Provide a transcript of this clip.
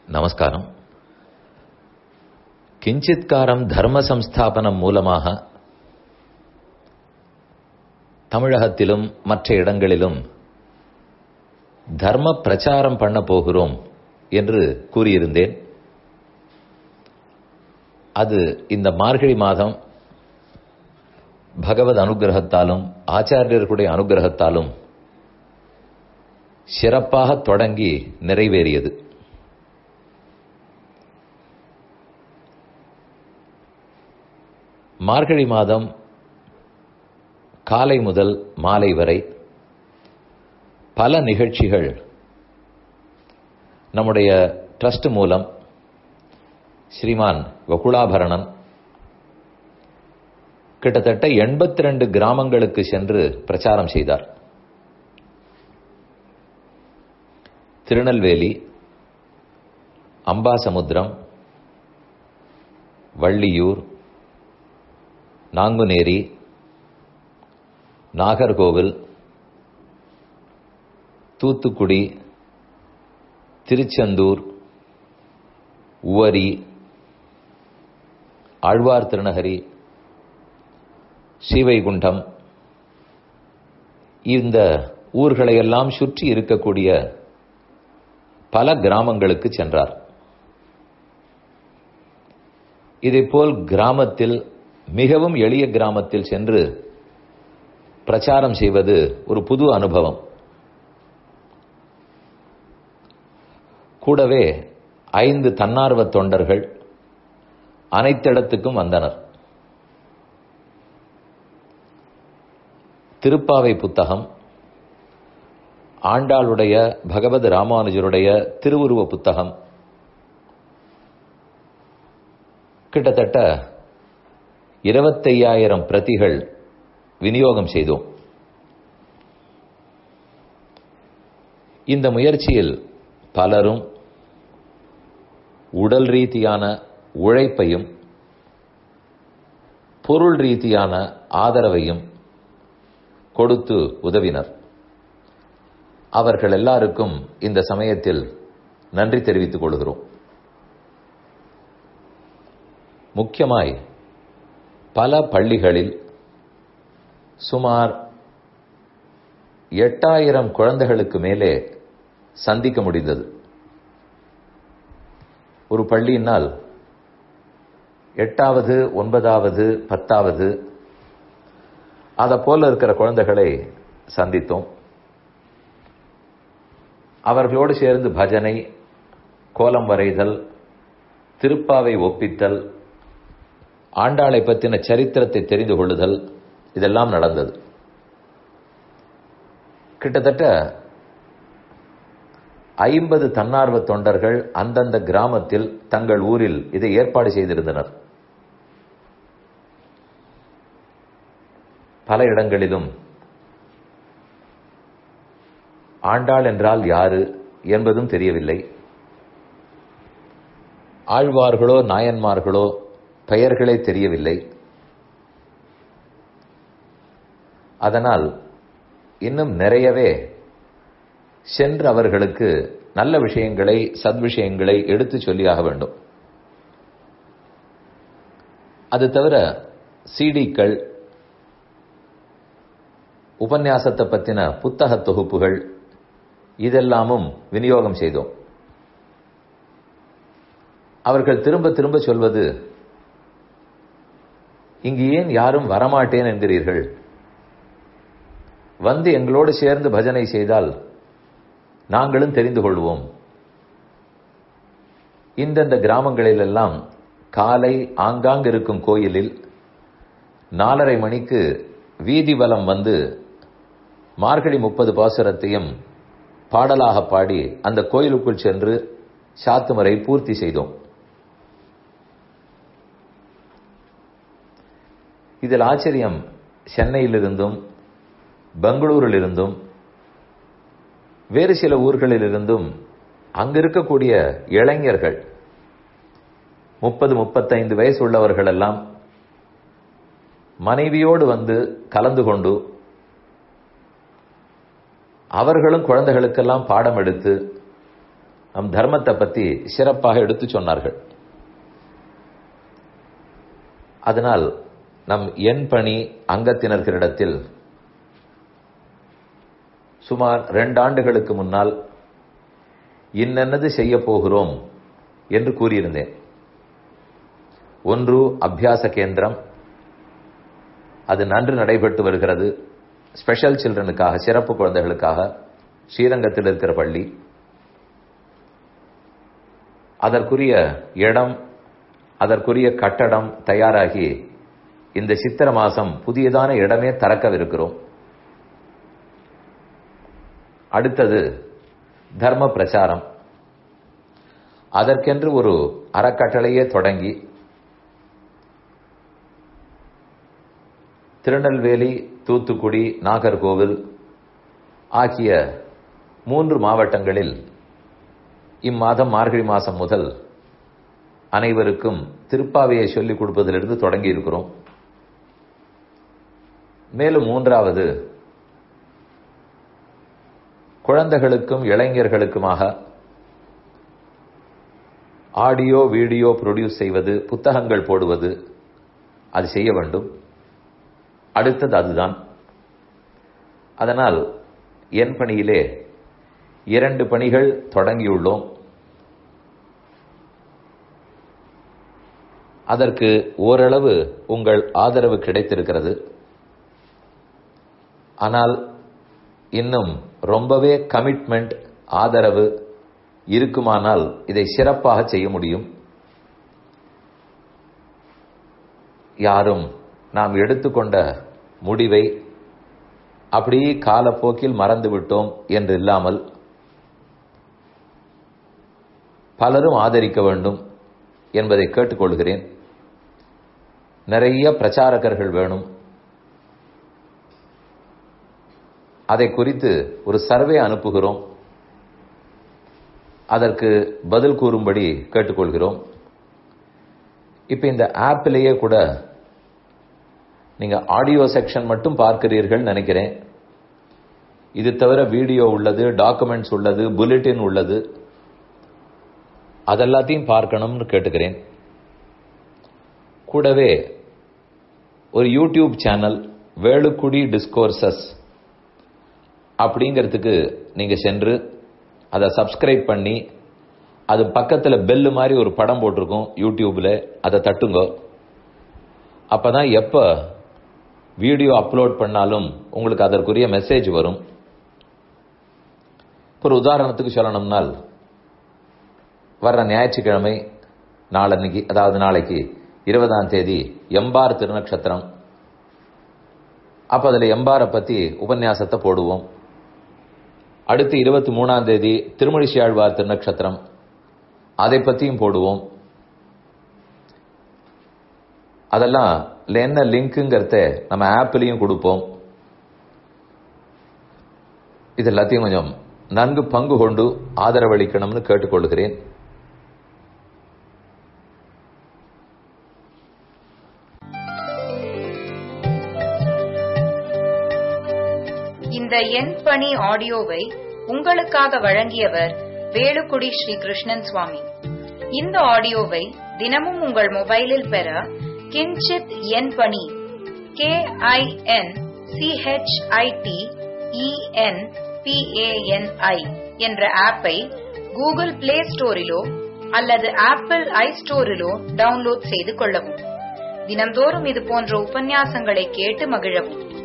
நமஸ்காரம். கிஞ்சித்காரம் தர்ம சம்ஸ்தாபனம் மூலமாக தமிழகத்திலும் மற்ற இடங்களிலும் தர்ம பிரச்சாரம் பண்ண போகிறோம் என்று கூறியிருந்தேன். அது இந்த மார்கழி மாதம் பகவத் அனுகிரகத்தாலும் ஆச்சாரியர்களுடைய அனுகிரகத்தாலும் சிறப்பாக தொடங்கி நிறைவேறியது. மார்கழி மாதம் காலை முதல் மாலை வரை பல நிகழ்ச்சிகள் நம்முடைய ட்ரஸ்ட் மூலம் ஸ்ரீமான் வகுளாபரணன் கிட்டத்தட்ட 82 கிராமங்களுக்கு சென்று பிரச்சாரம் செய்தார். திருநெல்வேலி, அம்பாசமுத்திரம், வள்ளியூர், நாங்குநேரி, நாகர்கோவில், தூத்துக்குடி, திருச்செந்தூர், உவரி, ஆழ்வார் திருநகரி, ஸ்ரீவைகுண்டம், இந்த ஊர்களையெல்லாம் சுற்றி இருக்கக்கூடிய பல கிராமங்களுக்கு சென்றார். இதேபோல் கிராமத்தில் மிகவும் எளிய கிராமத்தில் சென்று பிரச்சாரம் செய்வது ஒரு புது அனுபவம். கூடவே 5 தன்னார்வ தொண்டர்கள் அனைத்திடத்துக்கும் வந்தனர். திருப்பாவை புத்தகம், ஆண்டாளுடைய பகவத் ராமானுஜருடைய திருவுருவ புத்தகம், கிட்டத்தட்ட 25,000 பிரதிகள் விநியோகம் செய்தோம். இந்த முயற்சியில் பலரும் உடல் ரீதியான உழைப்பையும் பொருள் ரீதியான ஆதரவையும் கொடுத்து உதவினர். அவர்கள் எல்லாருக்கும் இந்த சமயத்தில் நன்றி தெரிவித்துக் கொள்கிறோம். முக்கியமாய் பல பள்ளிகளில் சுமார் 8,000 குழந்தைகளுக்கு மேலே சந்திக்க முடிந்தது. ஒரு பள்ளியினால் 8வது, 9வது, 10வது அதை போல இருக்கிற குழந்தைகளை சந்தித்தோம். அவர்களோடு சேர்ந்து பஜனை, கோலம் வரைதல், திருப்பாவை ஒப்பித்தல், ஆண்டாளை பற்றின சரித்திரத்தை தெரிந்து கொள்ளுதல், இதெல்லாம் நடந்தது. கிட்டத்தட்ட 50 தன்னார்வ தொண்டர்கள் அந்தந்த கிராமத்தில் தங்கள் ஊரில் இதை ஏற்பாடு செய்திருந்தனர். பல இடங்களிலும் ஆண்டாள் என்றால் யாரு என்பதும் தெரியவில்லை. ஆழ்வார்களோ நாயன்மார்களோ பெயர்களே தெரியவில்லை. அதனால் இன்னும் நிறையவே சென்று அவர்களுக்கு நல்ல விஷயங்களை, சத்விஷயங்களை எடுத்து சொல்லியாக வேண்டும். அது தவிர சிடிக்கள், உபன்யாசத்தை பற்றின புத்தக தொகுப்புகள், இதெல்லாமும் விநியோகம் செய்தோம். அவர்கள் திரும்ப திரும்ப சொல்வது, இங்கு ஏன் யாரும் வரமாட்டேன் என்கிறீர்கள்? வந்து எங்களோடு சேர்ந்து பஜனை செய்தால் நாங்களும் தெரிந்து கொள்வோம். இந்தந்த கிராமங்களிலெல்லாம் காலை ஆங்காங்கு இருக்கும் கோயிலில் 4:30 மணிக்கு வீதி வலம் வந்து மார்கழி 30 பாசுரத்தையும் பாடலாக பாடி அந்த கோயிலுக்குள் சென்று சாத்துமறை பூர்த்தி செய்தோம். இதில் ஆச்சரியம், சென்னையிலிருந்தும் பெங்களூரிலிருந்தும் வேறு சில ஊர்களிலிருந்தும் அங்கிருக்கக்கூடிய இளைஞர்கள் 30-35 வயசு உள்ளவர்கள் எல்லாம் மனைவியோடு வந்து கலந்து கொண்டு அவர்களும் குழந்தைகளுக்கெல்லாம் பாடம் எடுத்து நம் தர்மத்தை பத்தி சிறப்பாக எடுத்து சொன்னார்கள். அதனால் நம் எண் பணி அங்கத்தினர்களிடத்தில் சுமார் 2 ஆண்டுகளுக்கு முன்னால் இன்னென்னது செய்ய போகிறோம் என்று கூறியிருந்தேன். ஒன்று அபியாச கேந்திரம், அது நன்று நடைபெற்று வருகிறது. ஸ்பெஷல் சில்ட்ரனுக்காக, சிறப்பு குழந்தைகளுக்காக ஸ்ரீரங்கத்தில் இருக்கிற பள்ளி. அதற்குரிய இடம், அதற்குரிய கட்டடம் தயாராகி இந்த சித்திரை மாசம் புதியதான இடமே திறக்கவிருக்கிறோம். அடுத்தது தர்ம பிரச்சாரம். அதற்கென்று ஒரு அறக்கட்டளையே தொடங்கி திருநெல்வேலி, தூத்துக்குடி, நாகர்கோவில் ஆகிய 3 மாவட்டங்களில் இம்மாதம் மார்கழி மாசம் முதல் அனைவருக்கும் திருப்பாவையை சொல்லிக் கொடுப்பதிலிருந்து தொடங்கி இருக்கிறோம். மேலும் 3வது குழந்தைகளுக்கும் இளைஞர்களுக்குமாக ஆடியோ வீடியோ ப்ரொடியூஸ் செய்வது, புத்தகங்கள் போடுவது, அது செய்ய வேண்டும். அடுத்தது அதுதான். அதனால் என் பணியிலே 2 பணிகள் தொடங்கியுள்ளோம். அதற்கு ஓரளவு உங்கள் ஆதரவு கிடைத்திருக்கிறது. ஆனால் இன்னும் ரொம்பவே கமிட்மெண்ட், ஆதரவு இருக்குமானால் இதை சிறப்பாக செய்ய முடியும். யாரும் நாம் எடுத்துக்கொண்ட முடிவை அப்படியே காலப்போக்கில் மறந்துவிட்டோம் என்று இல்லாமல் பலரும் ஆதரிக்க வேண்டும் என்பதை கேட்டுக்கொள்கிறேன். நிறைய பிரச்சாரகர்கள் வேணும். அதை குறித்து ஒரு சர்வே அனுப்புகிறோம். அதற்கு பதில் கூறும்படி கேட்டுக்கொள்கிறோம். இப்ப இந்த ஆப்பிலேயே கூட நீங்க ஆடியோ செக்ஷன் மட்டும் பார்க்கிறீர்கள் நினைக்கிறேன். இது தவிர வீடியோ உள்ளது, டாக்குமெண்ட்ஸ் உள்ளது, புல்லட்டின் உள்ளது. அதெல்லாத்தையும் பார்க்கணும்னு கேட்டுக்கிறேன். கூடவே ஒரு யூடியூப் சேனல் வேலுக்குடி டிஸ்கோர்சஸ் அப்படிங்கிறதுக்கு நீங்க சென்று அதை சப்ஸ்கிரைப் பண்ணி, அது பக்கத்தில் பெல் மாதிரி ஒரு படம் போட்டிருக்கும் யூடியூப்ல, அதை தட்டுங்க. அப்பதான் எப்ப வீடியோ அப்லோட் பண்ணாலும் உங்களுக்கு அதற்குரிய மெசேஜ் வரும். ஒரு உதாரணத்துக்கு சொல்லணும்னால், வர்ற ஞாயிற்றுக்கிழமை நாளன்னைக்கு, அதாவது நாளைக்கு 20ஆம் தேதி எம்பார் திருநக்ஷத்திரம். அப்ப அதில் எம்பாரை பத்தி உபன்யாசத்தை போடுவோம். அடுத்து 23ஆம் தேதி திருமழிசையாழ்வார் திருநக்ஷத்திரம், அதை பத்தியும் போடுவோம். அதெல்லாம் என்ன லிங்க்குங்கிறத நம்ம ஆப்லையும் கொடுப்போம். இது எல்லாத்தையும் கொஞ்சம் நன்கு பங்கு கொண்டு ஆதரவளிக்கணும்னு கேட்டுக்கொள்கிறேன். இந்த என் பணி ஆடியோவை உங்களுக்காக வழங்கியவர் வேலுக்குடி ஸ்ரீ கிருஷ்ணன் சுவாமி. இந்த ஆடியோவை தினமும் உங்கள் மொபைலில் பெற கிஞ்சித் என் பணி KINCHITENPANI என்ற ஆப்பை கூகுள் பிளே ஸ்டோரிலோ அல்லது ஆப்பிள் ஐ ஸ்டோரிலோ டவுன்லோட் செய்து கொள்ளவும். தினம்தோறும் இது போன்ற உபன்யாசங்களை கேட்டு மகிழவும்.